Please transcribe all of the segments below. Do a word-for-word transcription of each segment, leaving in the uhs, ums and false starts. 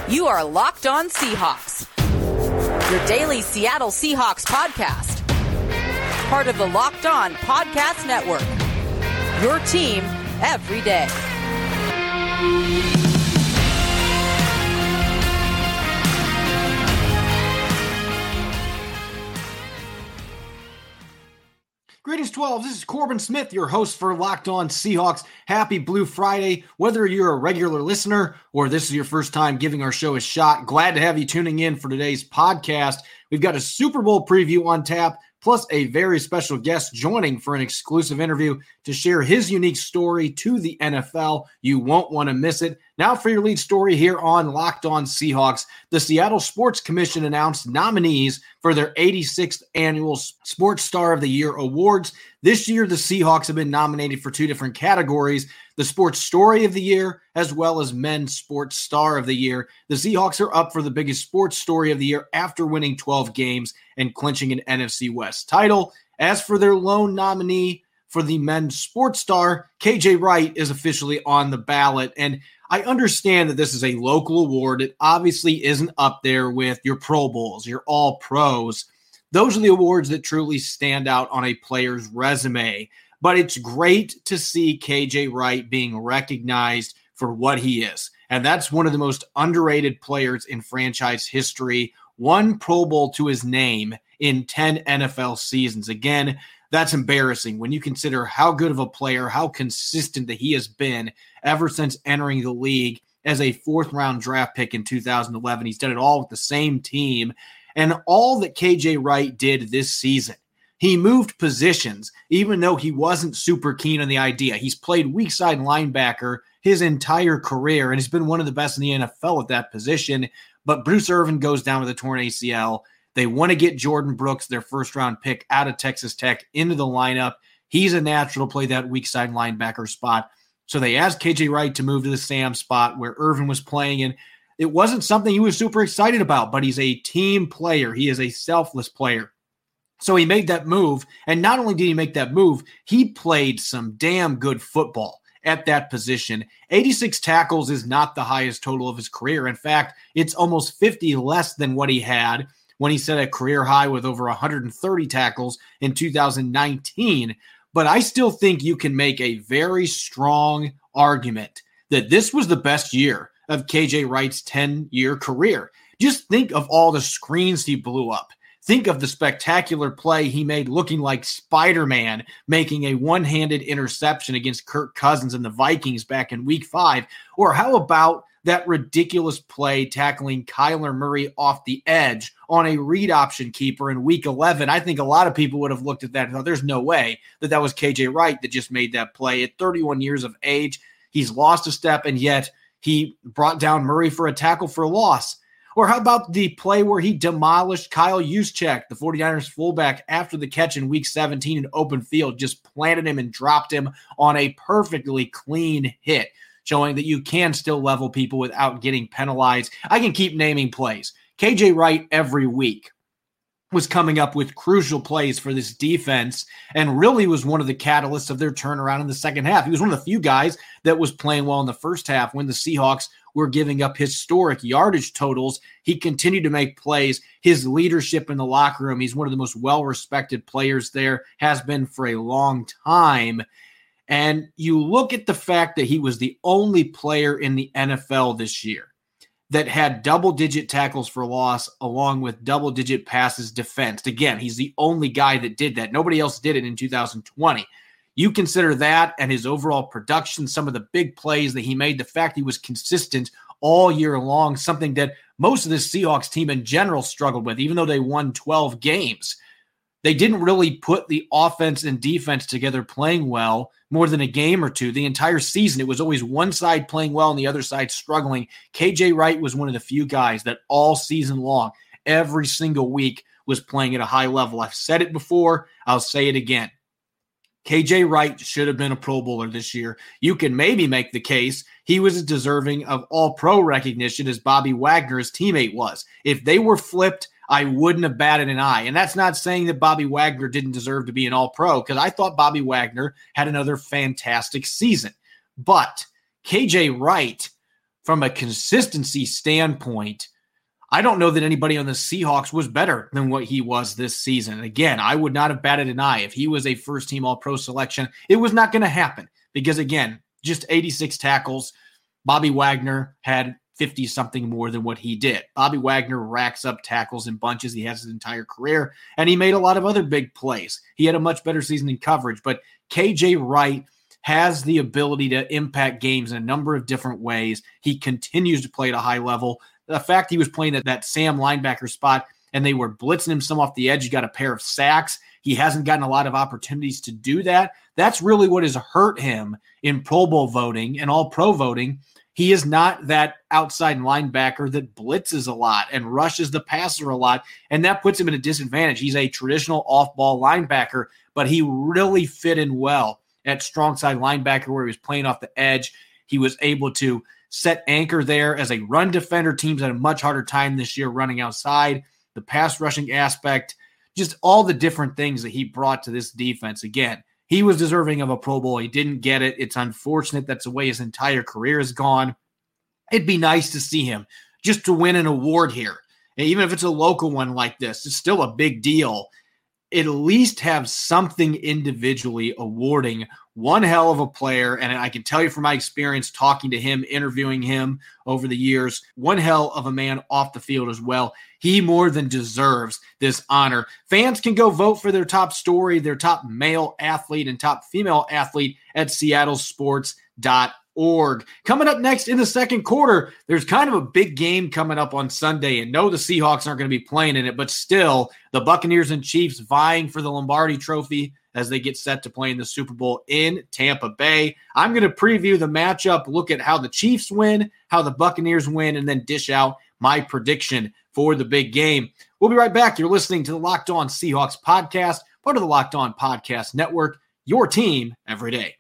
You are Locked On Seahawks, your daily Seattle Seahawks podcast. Part of the Locked On Podcast Network, your team every day. Greetings, twelve. This is Corbin Smith, your host for Locked On Seahawks. Happy Blue Friday. Whether you're a regular listener or this is your first time giving our show a shot, glad to have you tuning in for today's podcast. We've got a Super Bowl preview on tap, plus a very special guest joining for an exclusive interview to share his unique story to the N F L. You won't want to miss it. Now for your lead story here on Locked On Seahawks. The Seattle Sports Commission announced nominees for their eighty-sixth Annual Sports Star of the Year Awards. This year, the Seahawks have been nominated for two different categories, the Sports Story of the Year, as well as Men's Sports Star of the Year. The Seahawks are up for the biggest sports story of the year after winning twelve games and clinching an N F C West title. As for their lone nominee for the Men's Sports Star, K J Wright is officially on the ballot. And I understand that this is a local award. It obviously isn't up there with your Pro Bowls, your All-Pros. Those are the awards that truly stand out on a player's resume. But it's great to see K J Wright being recognized for what he is. And that's one of the most underrated players in franchise history. One Pro Bowl to his name in ten N F L seasons. Again, that's embarrassing when you consider how good of a player, how consistent that he has been ever since entering the league as a fourth-round draft pick in two thousand eleven. He's done it all with the same team. And all that K J Wright did this season, he moved positions, even though he wasn't super keen on the idea. He's played weak side linebacker his entire career, and he's been one of the best in the N F L at that position. But Bruce Irvin goes down with a torn A C L. They want to get Jordan Brooks, their first-round pick, out of Texas Tech into the lineup. He's a natural to play that weak side linebacker spot. So they asked K J Wright to move to the Sam spot where Irvin was playing, and it wasn't something he was super excited about, but he's a team player. He is a selfless player. So he made that move, and not only did he make that move, he played some damn good football at that position. eighty-six tackles is not the highest total of his career. In fact, it's almost fifty less than what he had when he set a career high with over one hundred thirty tackles in two thousand nineteen. But I still think you can make a very strong argument that this was the best year of K J Wright's ten-year career. Just think of all the screens he blew up. Think of the spectacular play he made looking like Spider-Man, making a one-handed interception against Kirk Cousins and the Vikings back in week five. Or how about that ridiculous play tackling Kyler Murray off the edge on a read option keeper in week eleven? I think a lot of people would have looked at that and thought there's no way that that was K J Wright that just made that play. At thirty-one years of age, he's lost a step, and yet he brought down Murray for a tackle for loss. Or how about the play where he demolished Kyle Juszczyk, the 49ers fullback, after the catch in week seventeen in open field, just planted him and dropped him on a perfectly clean hit, showing that you can still level people without getting penalized. I can keep naming plays. K J Wright every week was coming up with crucial plays for this defense and really was one of the catalysts of their turnaround in the second half. He was one of the few guys that was playing well in the first half when the Seahawks were giving up historic yardage totals. He continued to make plays. His leadership in the locker room, he's one of the most well-respected players there, has been for a long time. And you look at the fact that he was the only player in the N F L this year that had double-digit tackles for loss along with double-digit passes defensed. Again, he's the only guy that did that. Nobody else did it in two thousand twenty. You consider that and his overall production, some of the big plays that he made, the fact he was consistent all year long, something that most of the Seahawks team in general struggled with, even though they won twelve games. They didn't really put the offense and defense together playing well more than a game or two. The entire season, it was always one side playing well and the other side struggling. K J Wright was one of the few guys that all season long, every single week, was playing at a high level. I've said it before. I'll say it again. K J Wright should have been a Pro Bowler this year. You can maybe make the case he was as deserving of all-pro recognition as Bobby Wagner, his teammate, was. If they were flipped, I wouldn't have batted an eye. And that's not saying that Bobby Wagner didn't deserve to be an all-pro, because I thought Bobby Wagner had another fantastic season. But K J Wright, from a consistency standpoint, I don't know that anybody on the Seahawks was better than what he was this season. Again, I would not have batted an eye if he was a first-team All-Pro selection. It was not going to happen because, again, just eighty-six tackles. Bobby Wagner had fifty-something more than what he did. Bobby Wagner racks up tackles in bunches. He has his entire career, and he made a lot of other big plays. He had a much better season in coverage, but K J Wright has the ability to impact games in a number of different ways. He continues to play at a high level. The fact he was playing at that Sam linebacker spot and they were blitzing him some off the edge, he got a pair of sacks. He hasn't gotten a lot of opportunities to do that. That's really what has hurt him in Pro Bowl voting and All-Pro voting. He is not that outside linebacker that blitzes a lot and rushes the passer a lot, and that puts him at a disadvantage. He's a traditional off-ball linebacker, but he really fit in well at strong side linebacker where he was playing off the edge. He was able to set anchor there as a run defender. Teams had a much harder time this year running outside. The pass rushing aspect, just all the different things that he brought to this defense. Again, he was deserving of a Pro Bowl. He didn't get it. It's unfortunate. That's the way his entire career has gone. It'd be nice to see him just to win an award here. And even if it's a local one like this, it's still a big deal. At least have something individually awarding one hell of a player. And I can tell you from my experience talking to him, interviewing him over the years, one hell of a man off the field as well. He more than deserves this honor. Fans can go vote for their top story, their top male athlete and top female athlete at seattle sports dot org. Coming up next in the second quarter, there's kind of a big game coming up on Sunday, and no, the Seahawks aren't going to be playing in it, but still, the Buccaneers and Chiefs vying for the Lombardi Trophy as they get set to play in the Super Bowl in Tampa Bay. I'm going to preview the matchup, look at how the Chiefs win, how the Buccaneers win, and then dish out my prediction for the big game. We'll be right back. You're listening to the Locked On Seahawks podcast, part of the Locked On Podcast Network, your team every day.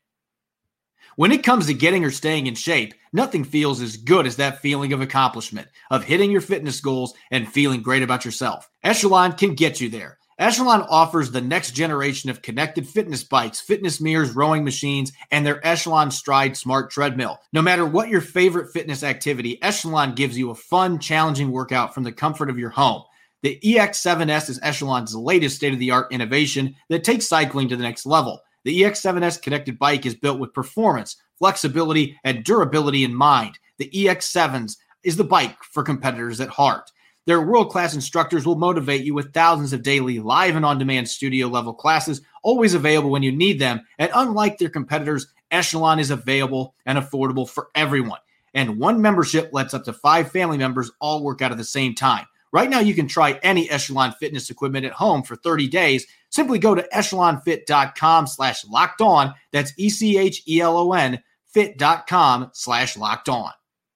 When it comes to getting or staying in shape, nothing feels as good as that feeling of accomplishment, of hitting your fitness goals and feeling great about yourself. Echelon can get you there. Echelon offers the next generation of connected fitness bikes, fitness mirrors, rowing machines, and their Echelon Stride Smart Treadmill. No matter what your favorite fitness activity, Echelon gives you a fun, challenging workout from the comfort of your home. The E X seven S is Echelon's latest state-of-the-art innovation that takes cycling to the next level. The E X seven S connected bike is built with performance, flexibility, and durability in mind. The E X seven is the bike for competitors at heart. Their world-class instructors will motivate you with thousands of daily live and on-demand studio-level classes, always available when you need them. And unlike their competitors, Echelon is available and affordable for everyone. And one membership lets up to five family members all work out at the same time. Right now, you can try any Echelon fitness equipment at home for thirty days. Simply go to echelonfit.com slash locked on. That's E-C-H-E-L-O-N fit.com slash locked on.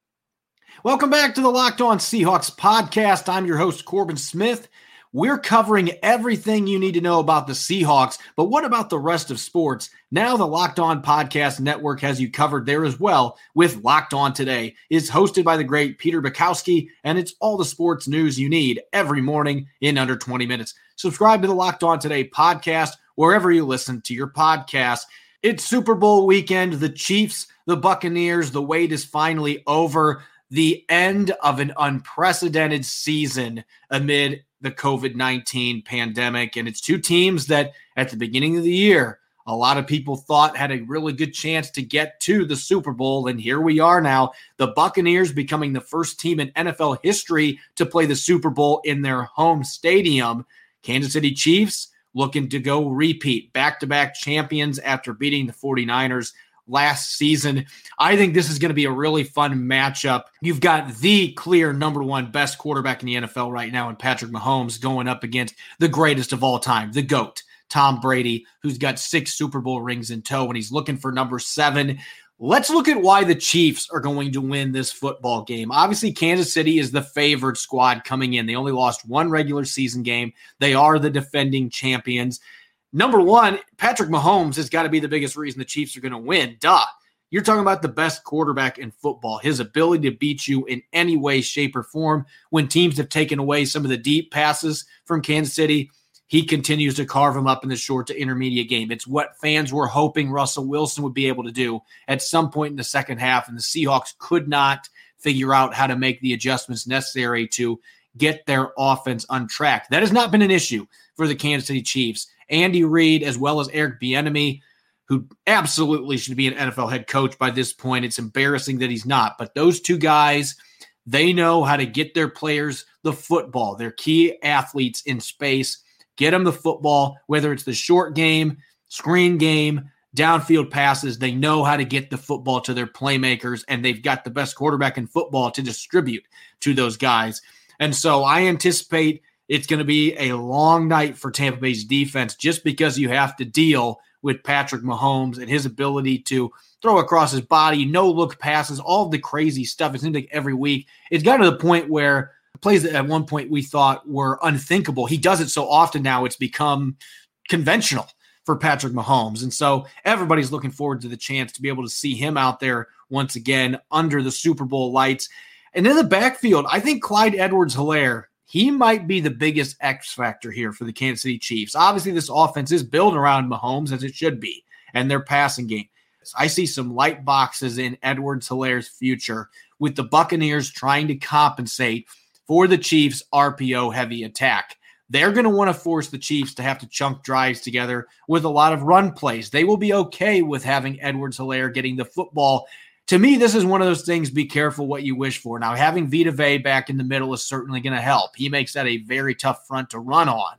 Welcome back to the Locked On Seahawks podcast. I'm your host, Corbin Smith. We're covering everything you need to know about the Seahawks, but what about the rest of sports? Now the Locked On Podcast Network has you covered there as well with Locked On Today. It's hosted by the great Peter Bukowski, and it's all the sports news you need every morning in under twenty minutes. Subscribe to the Locked On Today podcast wherever you listen to your podcast. It's Super Bowl weekend. The Chiefs, the Buccaneers, the wait is finally over. The end of an unprecedented season amid the covid nineteen pandemic. And it's two teams that at the beginning of the year, a lot of people thought had a really good chance to get to the Super Bowl. And here we are now, the Buccaneers becoming the first team in N F L history to play the Super Bowl in their home stadium. Kansas City Chiefs looking to go repeat, back-to-back champions after beating the 49ers last season. I think this is going to be a really fun matchup. You've got the clear number one best quarterback in the N F L right now in Patrick Mahomes going up against the greatest of all time, the GOAT, Tom Brady, who's got six Super Bowl rings in tow, and he's looking for number seven. Let's look at why the Chiefs are going to win this football game. Obviously, Kansas City is the favored squad coming in. They only lost one regular season game. They are the defending champions. Number one, Patrick Mahomes has got to be the biggest reason the Chiefs are going to win. Duh. You're talking about the best quarterback in football, his ability to beat you in any way, shape, or form. When teams have taken away some of the deep passes from Kansas City, he continues to carve them up in the short to intermediate game. It's what fans were hoping Russell Wilson would be able to do at some point in the second half, and the Seahawks could not figure out how to make the adjustments necessary to get their offense on track. That has not been an issue for the Kansas City Chiefs. Andy Reid, as well as Eric Bieniemy, who absolutely should be an N F L head coach by this point. It's embarrassing that he's not. But those two guys, they know how to get their players the football, their key athletes in space, get them the football, whether it's the short game, screen game, downfield passes. They know how to get the football to their playmakers, and they've got the best quarterback in football to distribute to those guys. And so I anticipate it's going to be a long night for Tampa Bay's defense just because you have to deal with Patrick Mahomes and his ability to throw across his body, no-look passes, all the crazy stuff. It seems like every week. It's gotten to the point where plays that at one point we thought were unthinkable, he does it so often now it's become conventional for Patrick Mahomes. And so everybody's looking forward to the chance to be able to see him out there once again under the Super Bowl lights. And in the backfield, I think Clyde Edwards-Helaire, he might be the biggest X factor here for the Kansas City Chiefs. Obviously, this offense is built around Mahomes, as it should be, and their passing game. I see some light boxes in Edwards-Helaire's future, with the Buccaneers trying to compensate for the Chiefs' R P O-heavy attack. They're going to want to force the Chiefs to have to chunk drives together with a lot of run plays. They will be okay with having Edwards-Helaire getting the football. To me, this is one of those things, be careful what you wish for. Now, having Vita Vea back in the middle is certainly going to help. He makes that a very tough front to run on.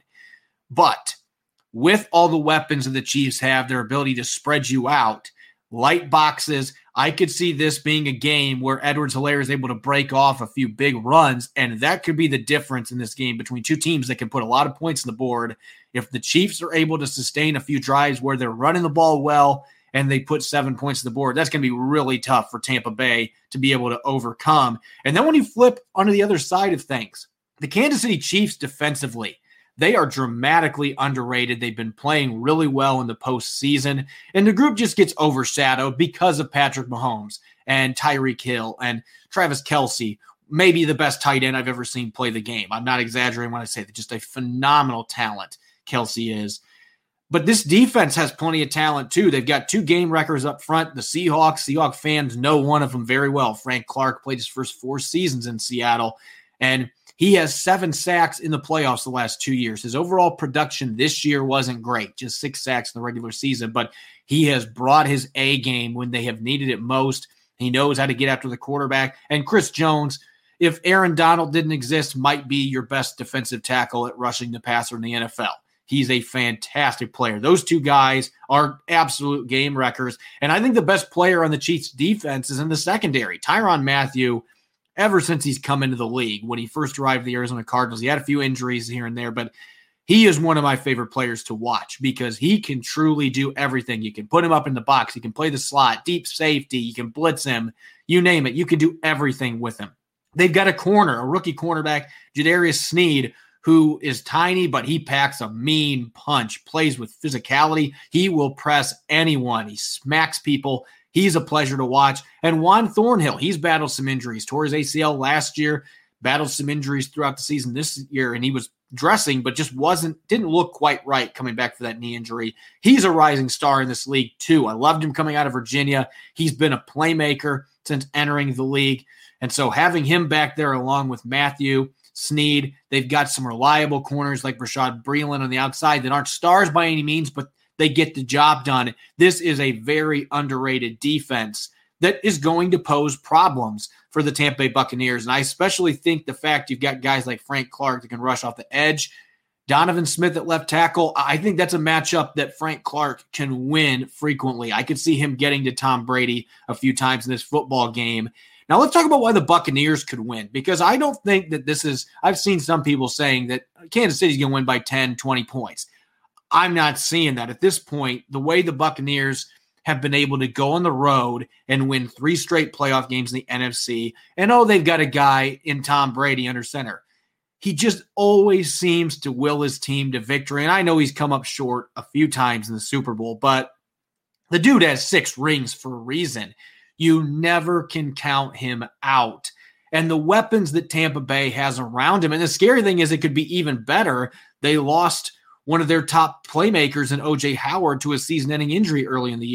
But with all the weapons that the Chiefs have, their ability to spread you out, light boxes, I could see this being a game where Edwards-Helaire is able to break off a few big runs, and that could be the difference in this game between two teams that can put a lot of points on the board. If the Chiefs are able to sustain a few drives where they're running the ball well and they put seven points on the board, that's going to be really tough for Tampa Bay to be able to overcome. And then when you flip onto the other side of things, the Kansas City Chiefs defensively, they are dramatically underrated. They've been playing really well in the postseason, and the group just gets overshadowed because of Patrick Mahomes and Tyreek Hill and Travis Kelce, maybe the best tight end I've ever seen play the game. I'm not exaggerating when I say that. Just a phenomenal talent Kelce is. But this defense has plenty of talent, too. They've got two game records up front. The Seahawks, Seahawks fans know one of them very well. Frank Clark played his first four seasons in Seattle, and he has seven sacks in the playoffs the last two years. His overall production this year wasn't great, just six sacks in the regular season, but he has brought his A game when they have needed it most. He knows how to get after the quarterback. And Chris Jones, if Aaron Donald didn't exist, might be your best defensive tackle at rushing the passer in the N F L. He's a fantastic player. Those two guys are absolute game wreckers. And I think the best player on the Chiefs defense is in the secondary. Tyrann Mathieu, ever since he's come into the league, when he first arrived at the Arizona Cardinals, he had a few injuries here and there, but he is one of my favorite players to watch because he can truly do everything. You can put him up in the box. He can play the slot, deep safety. You can blitz him. You name it. You can do everything with him. They've got a corner, a rookie cornerback, Jadarius Sneed, who is tiny, but he packs a mean punch, plays with physicality. He will press anyone. He smacks people. He's a pleasure to watch. And Juan Thornhill, he's battled some injuries. Tore his A C L last year, battled some injuries throughout the season this year, and he was dressing, but just wasn't, didn't look quite right coming back for that knee injury. He's a rising star in this league too. I loved him coming out of Virginia. He's been a playmaker since entering the league. And so having him back there along with Mathieu, Sneed, they've got some reliable corners like Rashad Breeland on the outside that aren't stars by any means, but they get the job done. This is a very underrated defense that is going to pose problems for the Tampa Bay Buccaneers. And I especially think the fact you've got guys like Frank Clark that can rush off the edge, Donovan Smith at left tackle, I think that's a matchup that Frank Clark can win frequently. I could see him getting to Tom Brady a few times in this football game. Now let's talk about why the Buccaneers could win, because I don't think that this is – I've seen some people saying that Kansas City's going to win by ten, twenty points. I'm not seeing that. At this point, the way the Buccaneers have been able to go on the road and win three straight playoff games in the N F C, and oh, they've got a guy in Tom Brady under center. He just always seems to will his team to victory, and I know he's come up short a few times in the Super Bowl, but the dude has six rings for a reason. You never can count him out. And the weapons that Tampa Bay has around him, and the scary thing is it could be even better. They lost one of their top playmakers in O J Howard to a season-ending injury early in the year.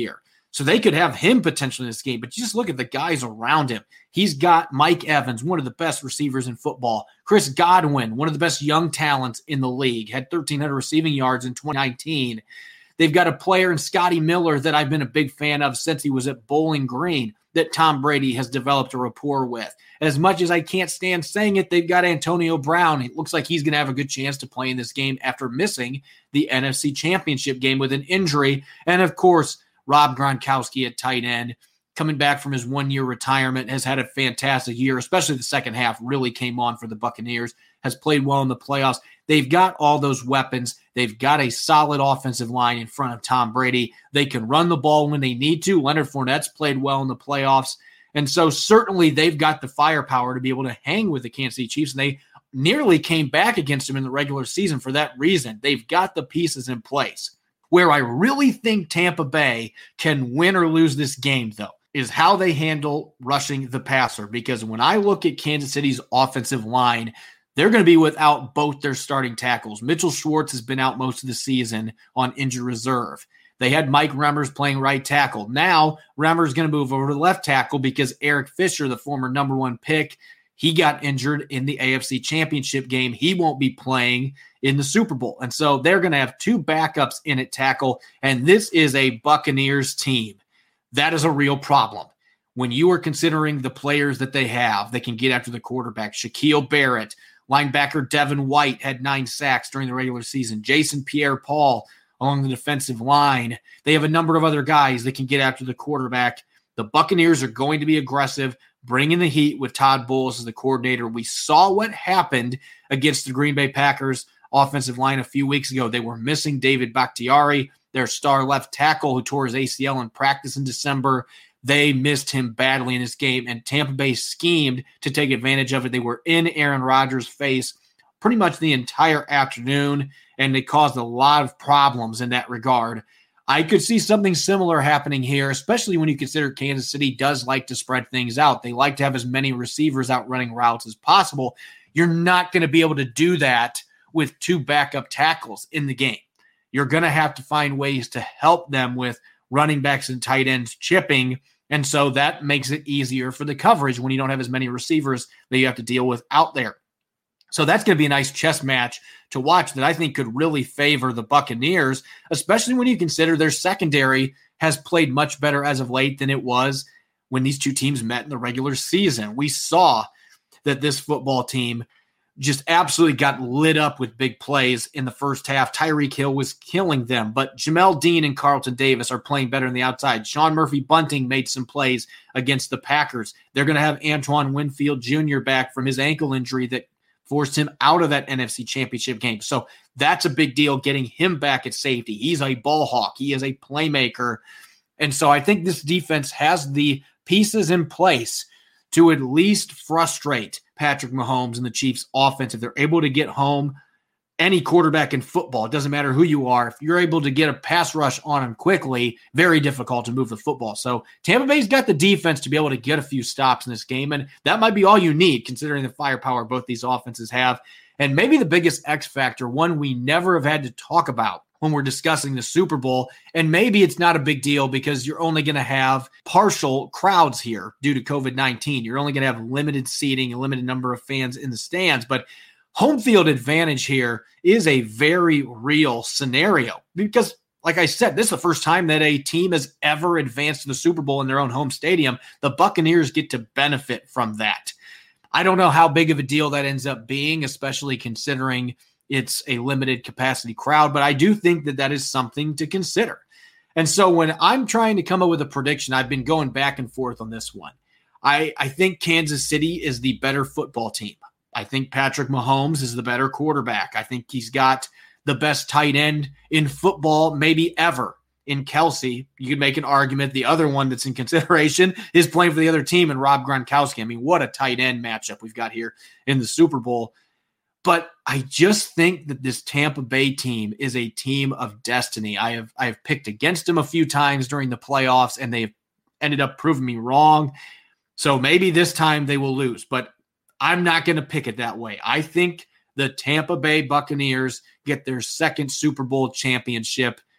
So they could have him potentially in this game, but just look at the guys around him. He's got Mike Evans, one of the best receivers in football. Chris Godwin, one of the best young talents in the league, had thirteen hundred receiving yards in twenty nineteen. They've got a player in Scotty Miller that I've been a big fan of since he was at Bowling Green that Tom Brady has developed a rapport with. As much as I can't stand saying it, they've got Antonio Brown. It looks like he's going to have a good chance to play in this game after missing the N F C Championship game with an injury. And, of course, Rob Gronkowski at tight end, coming back from his one-year retirement, has had a fantastic year, especially the second half really came on for the Buccaneers, has played well in the playoffs. They've got all those weapons. They've got a solid offensive line in front of Tom Brady. They can run the ball when they need to. Leonard Fournette's played well in the playoffs. And so certainly they've got the firepower to be able to hang with the Kansas City Chiefs, and they nearly came back against them in the regular season for that reason. They've got the pieces in place. Where I really think Tampa Bay can win or lose this game, though, is how they handle rushing the passer. Because when I look at Kansas City's offensive line, they're going to be without both their starting tackles. Mitchell Schwartz has been out most of the season on injured reserve. They had Mike Remmers playing right tackle. Now, Remmers going to move over to left tackle because Eric Fisher, the former number one pick, he got injured in the A F C Championship game. He won't be playing in the Super Bowl. And so they're going to have two backups in at tackle, and this is a Buccaneers team. That is a real problem. When you are considering the players that they have that can get after the quarterback, Shaquille Barrett, linebacker Devin White had nine sacks during the regular season, Jason Pierre-Paul along the defensive line. They have a number of other guys that can get after the quarterback. The Buccaneers are going to be aggressive, bringing the heat with Todd Bowles as the coordinator. We saw what happened against the Green Bay Packers offensive line a few weeks ago. They were missing David Bakhtiari, their star left tackle who tore his A C L in practice in December. They missed him badly in this game, and Tampa Bay schemed to take advantage of it. They were in Aaron Rodgers' face pretty much the entire afternoon, and they caused a lot of problems in that regard. I could see something similar happening here, especially when you consider Kansas City does like to spread things out. They like to have as many receivers out running routes as possible. You're not going to be able to do that with two backup tackles in the game. You're going to have to find ways to help them with running backs and tight ends chipping, and so that makes it easier for the coverage when you don't have as many receivers that you have to deal with out there. So that's going to be a nice chess match to watch that I think could really favor the Buccaneers, especially when you consider their secondary has played much better as of late than it was when these two teams met in the regular season. We saw that this football team just absolutely got lit up with big plays in the first half. Tyreek Hill was killing them, but Jamel Dean and Carlton Davis are playing better on the outside. Sean Murphy-Bunting made some plays against the Packers. They're going to have Antoine Winfield Junior back from his ankle injury that forced him out of that N F C Championship game. So that's a big deal, getting him back at safety. He's a ball hawk. He is a playmaker. And so I think this defense has the pieces in place to at least frustrate Patrick Mahomes and the Chiefs offense. If they're able to get home, any quarterback in football, it doesn't matter who you are, if you're able to get a pass rush on him quickly, very difficult to move the football. So Tampa Bay's got the defense to be able to get a few stops in this game, and that might be all you need considering the firepower both these offenses have. And maybe the biggest X factor, one we never have had to talk about when we're discussing the Super Bowl, and maybe it's not a big deal because you're only going to have partial crowds here due to covid nineteen. You're only going to have limited seating, a limited number of fans in the stands, but home field advantage here is a very real scenario because, like I said, this is the first time that a team has ever advanced to the Super Bowl in their own home stadium. The Buccaneers get to benefit from that. I don't know how big of a deal that ends up being, especially considering it's a limited capacity crowd, but I do think that that is something to consider. And so when I'm trying to come up with a prediction, I've been going back and forth on this one. I, I think Kansas City is the better football team. I think Patrick Mahomes is the better quarterback. I think he's got the best tight end in football, maybe ever, in Kelsey. You could make an argument the other one that's in consideration is playing for the other team and Rob Gronkowski. I mean, what a tight end matchup we've got here in the Super Bowl. But I just think that this Tampa Bay team is a team of destiny. I have I have picked against them a few times during the playoffs, and they've ended up proving me wrong. So maybe this time they will lose, but I'm not going to pick it that way. I think the Tampa Bay Buccaneers get their second Super Bowl championship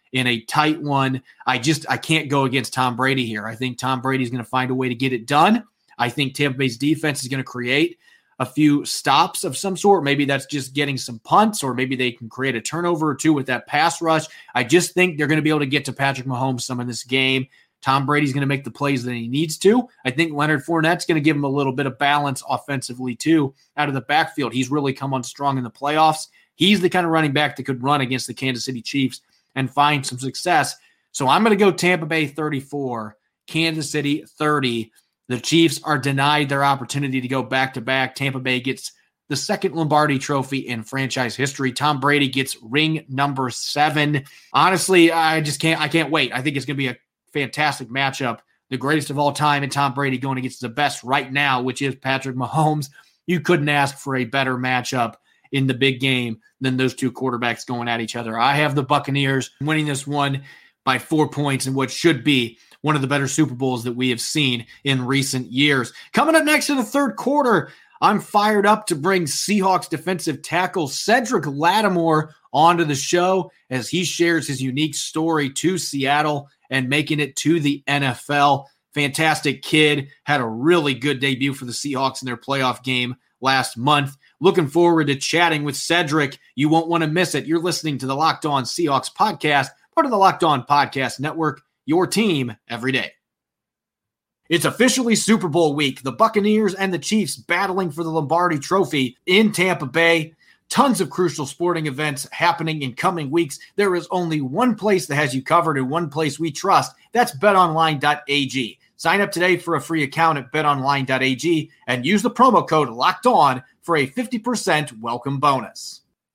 in a tight one. I just I can't go against Tom Brady here. I think Tom Brady's going to find a way to get it done. I think Tampa Bay's defense is going to create a few stops of some sort. Maybe that's just getting some punts, or maybe they can create a turnover or two with that pass rush. I just think they're going to be able to get to Patrick Mahomes some in this game. Tom Brady's going to make the plays that he needs to. I think Leonard Fournette's going to give him a little bit of balance offensively too out of the backfield. He's really come on strong in the playoffs. He's the kind of running back that could run against the Kansas City Chiefs and find some success. So I'm going to go Tampa Bay thirty-four, Kansas City thirty. The Chiefs are denied their opportunity to go back-to-back. Tampa Bay gets the second Lombardi trophy in franchise history. Tom Brady gets ring number seven. Honestly, I just can't, I can't wait. I think it's going to be a fantastic matchup. The greatest of all time, and Tom Brady going against the best right now, which is Patrick Mahomes. You couldn't ask for a better matchup in the big game than those two quarterbacks going at each other. I have the Buccaneers winning this one by four points in what should be one of the better Super Bowls that we have seen in recent years. Coming up next in the third quarter, I'm fired up to bring Seahawks defensive tackle Cedric Lattimore onto the show as he shares his unique story to Seattle and making it to the N F L. Fantastic kid, had a really good debut for the Seahawks in their playoff game last month. Looking forward to chatting with Cedric. You won't want to miss it. You're listening to the Locked On Seahawks podcast, part of the Locked On Podcast Network, your team every day. It's officially Super Bowl week. The Buccaneers and the Chiefs battling for the Lombardi Trophy in Tampa Bay. Tons of crucial sporting events happening in coming weeks. There is only one place that has you covered and one place we trust. That's bet online dot a g. Sign up today for a free account at bet online dot a g and use the promo code LOCKEDON for a fifty percent welcome bonus.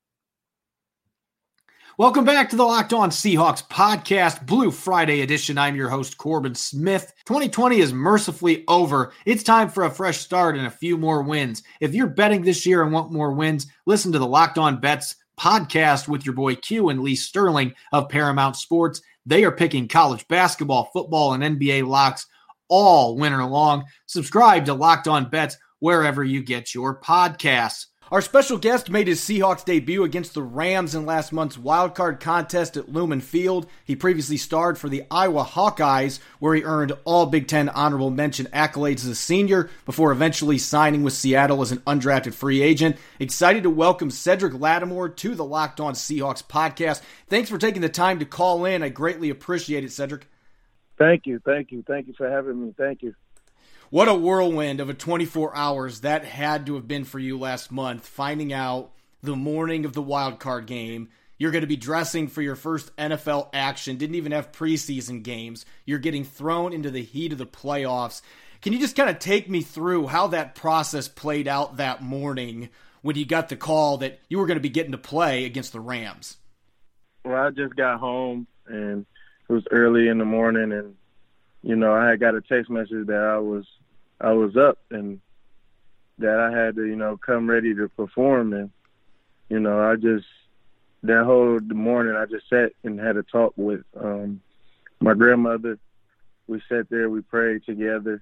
Welcome back to the Locked On Seahawks podcast, Blue Friday edition. I'm your host, Corbin Smith. twenty twenty is mercifully over. It's time for a fresh start and a few more wins. If you're betting this year and want more wins, listen to the Locked On Bets podcast with your boy Q and Lee Sterling of Paramount Sports. They are picking college basketball, football, and N B A locks all winter long. Subscribe to Locked On Bets wherever you get your podcasts. Our special guest made his Seahawks debut against the Rams in last month's wildcard contest at Lumen Field. He previously starred for the Iowa Hawkeyes, where he earned all Big Ten honorable mention accolades as a senior before eventually signing with Seattle as an undrafted free agent. Excited to welcome Cedric Lattimore to the Locked On Seahawks podcast. Thanks for taking the time to call in. I greatly appreciate it, Cedric. Thank you. Thank you. Thank you for having me. Thank you. What a whirlwind of a twenty-four hours that had to have been for you last month, finding out the morning of the wild card game. You're going to be dressing for your first N F L action, didn't even have preseason games. You're getting thrown into the heat of the playoffs. Can you just kind of take me through how that process played out that morning when you got the call that you were going to be getting to play against the Rams? Well, I just got home, and it was early in the morning, and you know, I had got a text message that I was I was up and that I had to, you know, come ready to perform. And, you know, I just, that whole morning I just sat and had a talk with um, my grandmother. We sat there, we prayed together.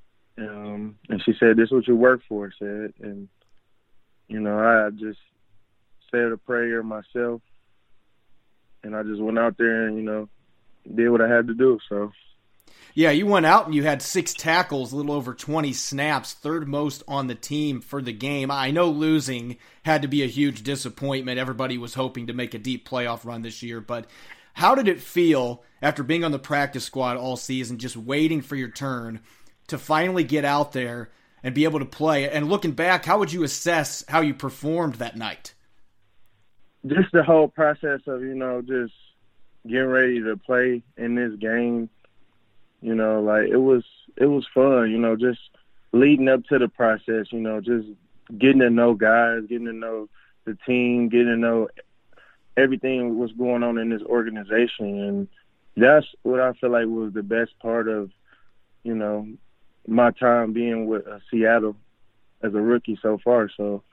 Um, and she said, "This is what you work for," said. And, you know, I just said a prayer myself. And I just went out there and, you know, did what I had to do, so. Yeah, you went out and you had six tackles, a little over twenty snaps, third most on the team for the game. I know losing had to be a huge disappointment. Everybody was hoping to make a deep playoff run this year, but how did it feel after being on the practice squad all season, just waiting for your turn to finally get out there and be able to play? And looking back, how would you assess how you performed that night? Just the whole process of, you know, just getting ready to play in this game. You know, like it was, it was fun, you know, just leading up to the process, you know, just getting to know guys, getting to know the team, getting to know everything was going on in this organization. And that's what I feel like was the best part of, you know, my time being with uh, Seattle as a rookie so far. So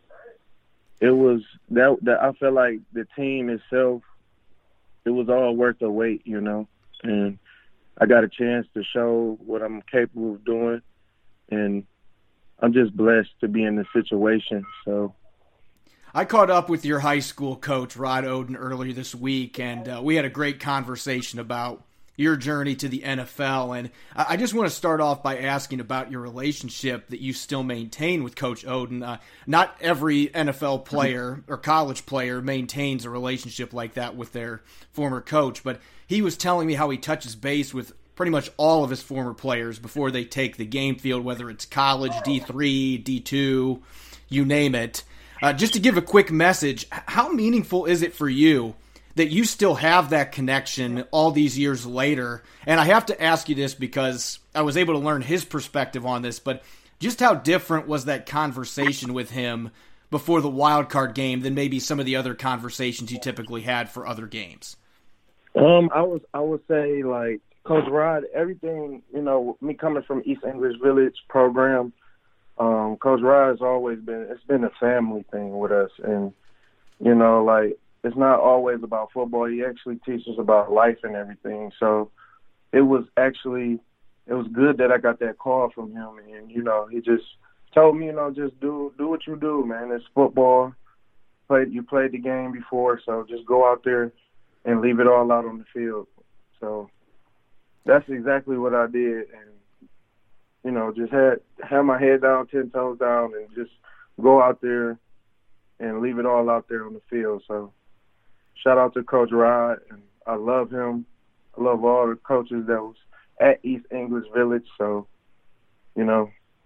it was that, that I feel like the team itself, it was all worth the wait, you know, and I got a chance to show what I'm capable of doing, and I'm just blessed to be in this situation. So, I caught up with your high school coach, Rod Oden, earlier this week, and uh, we had a great conversation about your journey to the N F L. And I just want to start off by asking about your relationship that you still maintain with Coach Oden. Uh, not every N F L player or college player maintains a relationship like that with their former coach, but he was telling me how he touches base with pretty much all of his former players before they take the game field, whether it's college, D three, D two, you name it. Uh, just to give a quick message, how meaningful is it for you that you still have that connection all these years later? And I have to ask you this because I was able to learn his perspective on this, but just how different was that conversation with him before the wild card game than maybe some of the other conversations you typically had for other games? Um, I was I would say, like, Coach Rod, everything, you know, me coming from East English Village program, um, Coach Rod has always been, it's been a family thing with us. And, you know, like, it's not always about football. He actually teaches about life and everything. So it was actually, it was good that I got that call from him. And, you know, he just told me, you know, just do do what you do, man. It's football. Played, you played the game before, so just go out there and leave it all out on the field. So that's exactly what I did. And, you know, just had, had my head down, ten toes down, and just go out there and leave it all out there on the field. So shout out to Coach Rod, and I love him. I love all the coaches that was at East English Village. So, you know.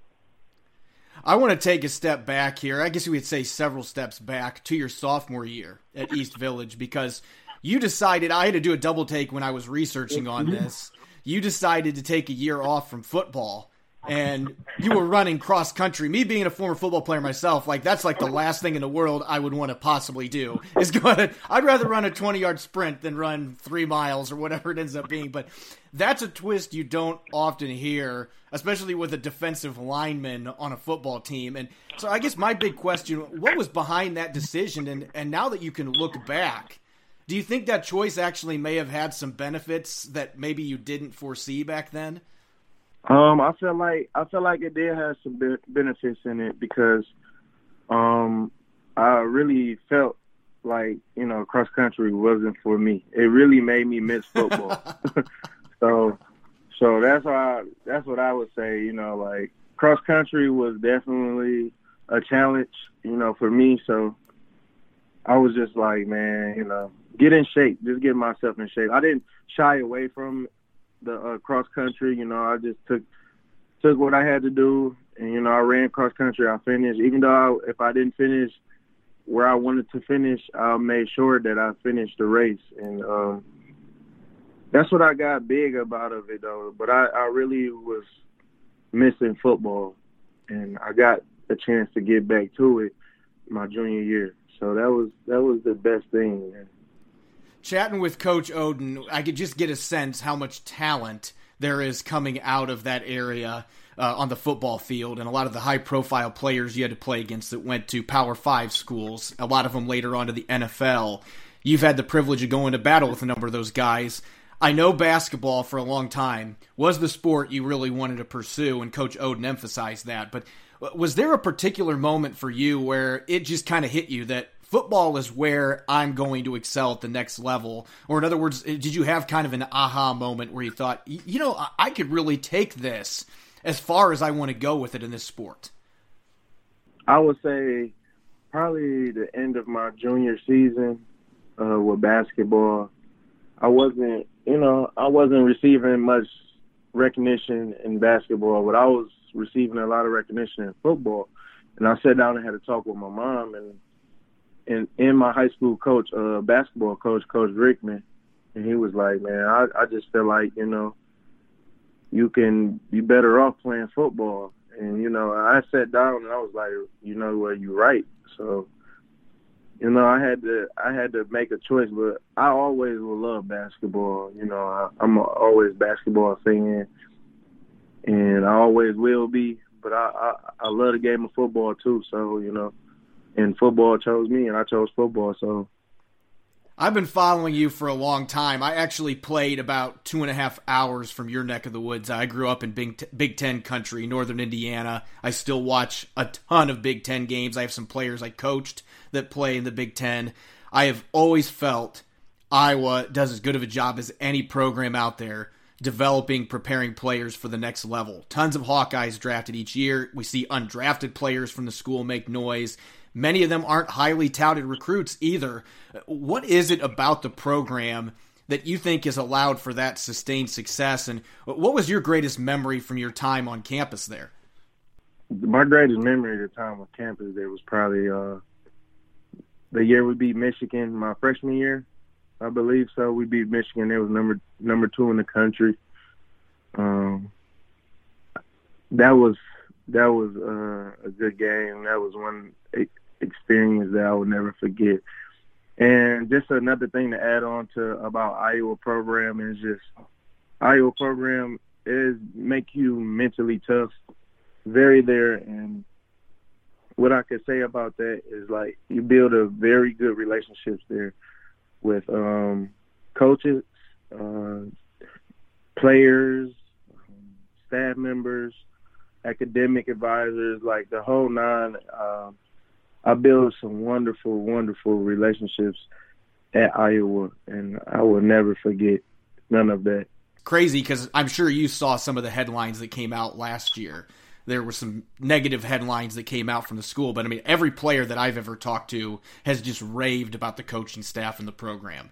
I want to take a step back here. I guess we would say several steps back to your sophomore year at East Village, because you decided, I had to do a double take when I was researching on this. You decided to take a year off from football, and you were running cross country. Me being a former football player myself, like, that's like the last thing in the world I would want to possibly do. Is go to, I'd rather run a twenty-yard sprint than run three miles or whatever it ends up being. But that's a twist you don't often hear, especially with a defensive lineman on a football team. And so I guess my big question, what was behind that decision? And, and now that you can look back, do you think that choice actually may have had some benefits that maybe you didn't foresee back then? Um, I feel like I feel like it did have some be- benefits in it, because um, I really felt like, you know, cross country wasn't for me. It really made me miss football. so, so that's why that's what I would say. You know, like, cross country was definitely a challenge, you know, for me. So I was just like, man, you know, get in shape, just get myself in shape. I didn't shy away from the uh, cross country, you know. I just took took what I had to do, and, you know, I ran cross country. I finished, even though I, if I didn't finish where I wanted to finish, I made sure that I finished the race, and um, that's what I got big about of it, though. But I, I really was missing football, and I got a chance to get back to it my junior year. So that was that was the best thing, man. Chatting with Coach Oden, I could just get a sense how much talent there is coming out of that area uh, on the football field, and a lot of the high-profile players you had to play against that went to Power Five schools, a lot of them later on to the N F L. You've had the privilege of going to battle with a number of those guys. I know basketball for a long time was the sport you really wanted to pursue, and Coach Oden emphasized that, but was there a particular moment for you where it just kind of hit you that football is where I'm going to excel at the next level? Or in other words, did you have kind of an aha moment where you thought, you know, I could really take this as far as I want to go with it in this sport? I would say probably the end of my junior season uh, with basketball. I wasn't, you know, I wasn't receiving much recognition in basketball, but I was receiving a lot of recognition in football. And I sat down and had a talk with my mom, and And in my high school coach, uh, basketball coach, Coach Rickman, and he was like, man, I, I just feel like, you know, you can be better off playing football. And, you know, I sat down and I was like, you know what, you're right. So, you know, I had to I had to make a choice, but I always will love basketball. You know, I, I'm a, always a basketball fan, and I always will be. But I, I, I love the game of football too, so, you know. And football chose me, and I chose football. So, I've been following you for a long time. I actually played about two and a half hours from your neck of the woods. I grew up in Big, T- Big Ten country, Northern Indiana. I still watch a ton of Big Ten games. I have some players I coached that play in the Big Ten. I have always felt Iowa does as good of a job as any program out there developing, preparing players for the next level. Tons of Hawkeyes drafted each year. We see undrafted players from the school make noise. Many of them aren't highly touted recruits either. What is it about the program that you think has allowed for that sustained success? And what was your greatest memory from your time on campus there? My greatest memory of the time on campus there was probably uh, the year we beat Michigan, my freshman year, I believe so. We beat Michigan. It was number number two in the country. Um, that was that was uh, a good game. That was one experience that I will never forget. And just another thing to add on to about Iowa program is just Iowa program is make you mentally tough, very there. And what I could say about that is like you build a very good relationships there with um, coaches, uh, players, staff members, academic advisors, like the whole nine. Uh, I built some wonderful, wonderful relationships at Iowa, and I will never forget none of that. Crazy, because I'm sure you saw some of the headlines that came out last year. There were some negative headlines that came out from the school, but I mean, every player that I've ever talked to has just raved about the coaching staff and the program.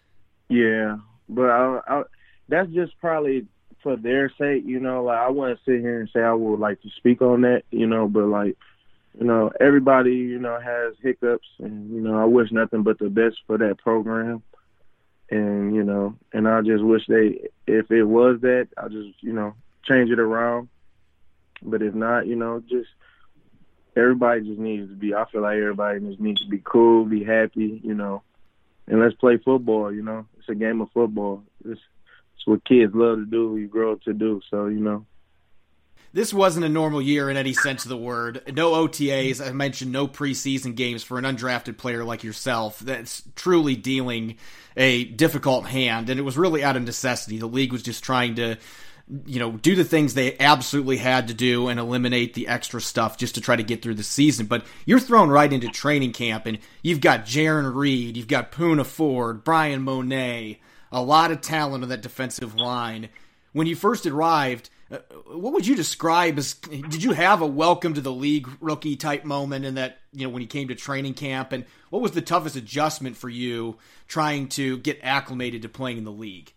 Yeah, but I, I, that's just probably for their sake, you know. Like I wouldn't sit here and say I would like to speak on that, you know, but like, you know, everybody, you know, has hiccups, and, you know, I wish nothing but the best for that program. And, you know, and I just wish they, if it was that, I just, you know, change it around. But if not, you know, just everybody just needs to be, I feel like everybody just needs to be cool, be happy, you know, and let's play football, you know. It's a game of football. It's, it's what kids love to do, you grow up to do. So, you know. This wasn't a normal year in any sense of the word. No O T As. I mentioned no preseason games for an undrafted player like yourself. That's truly dealing a difficult hand, and it was really out of necessity. The league was just trying to, you know, do the things they absolutely had to do and eliminate the extra stuff just to try to get through the season. But you're thrown right into training camp, and you've got Jaron Reed, you've got Poona Ford, Brian Monet, a lot of talent on that defensive line. When you first arrived, Uh, what would you describe as, did you have a welcome to the league rookie type moment in that, you know, when you came to training camp, and what was the toughest adjustment for you trying to get acclimated to playing in the league?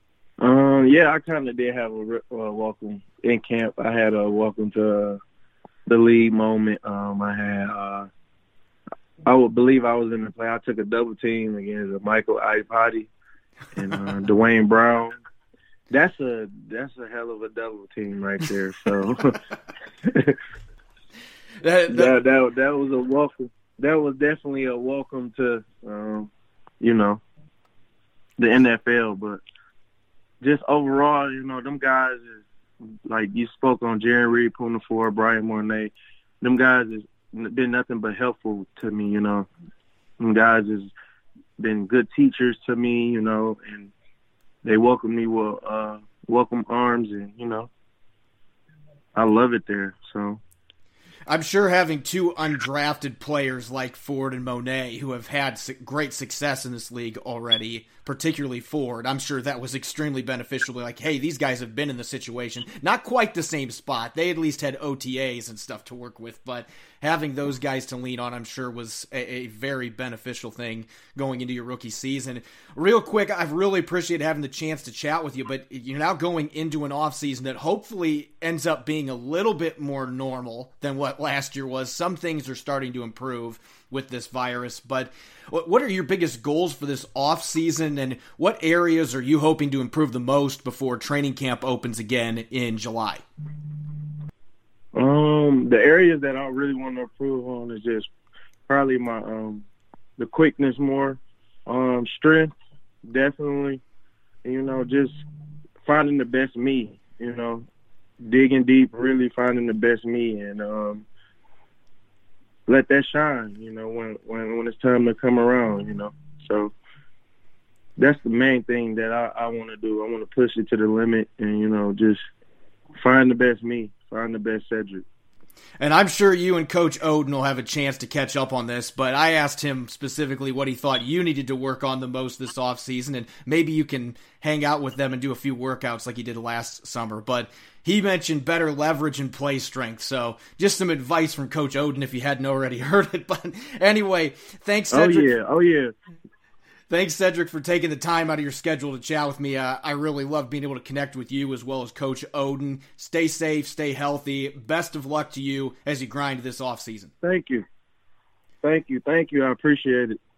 Um, yeah, I kind of did have a uh, welcome in camp. I had a welcome to uh, the league moment. Um, I had, uh, I would believe I was in the play. I took a double team against Michael Iupati and uh, Dwayne Brown. That's a that's a hell of a double team right there. So that, that, that, that that was a welcome. That was definitely a welcome to um, you know, the N F L. But just overall, you know, them guys is like you spoke on Jaron Reed, Poona Ford, Brian Monet. Them guys has been nothing but helpful to me. You know, them guys has been good teachers to me. You know, and they welcome me with uh, welcome arms, and, you know, I love it there. So I'm sure having two undrafted players like Ford and Monet who have had great success in this league already, particularly Ford, I'm sure that was extremely beneficial. Like, hey, these guys have been in the situation. Not quite the same spot. They at least had O T As and stuff to work with, but having those guys to lean on, I'm sure, was a, a very beneficial thing going into your rookie season. Real quick, I've really appreciated having the chance to chat with you, but you're now going into an offseason that hopefully ends up being a little bit more normal than what last year was. Some things are starting to improve with this virus, but what are your biggest goals for this offseason, and what areas are you hoping to improve the most before training camp opens again in July? Um, the areas that I really want to improve on is just probably my um the quickness more, um strength definitely, and, you know, just finding the best me, you know, digging deep, really finding the best me, and um let that shine, you know, when when when it's time to come around, you know. So that's the main thing that I, I want to do. I want to push it to the limit and, you know, just find the best me, find the best Cedric. And I'm sure you and Coach Oden will have a chance to catch up on this, but I asked him specifically what he thought you needed to work on the most this offseason, and maybe you can hang out with them and do a few workouts like you did last summer. But he mentioned better leverage and play strength, so just some advice from Coach Oden if you hadn't already heard it. But anyway, thanks, Cedric. Oh, yeah. Oh, yeah. Thanks, Cedric, for taking the time out of your schedule to chat with me. Uh, I really love being able to connect with you as well as Coach Oden. Stay safe, stay healthy. Best of luck to you as you grind this offseason. Thank you. Thank you. Thank you. I appreciate it.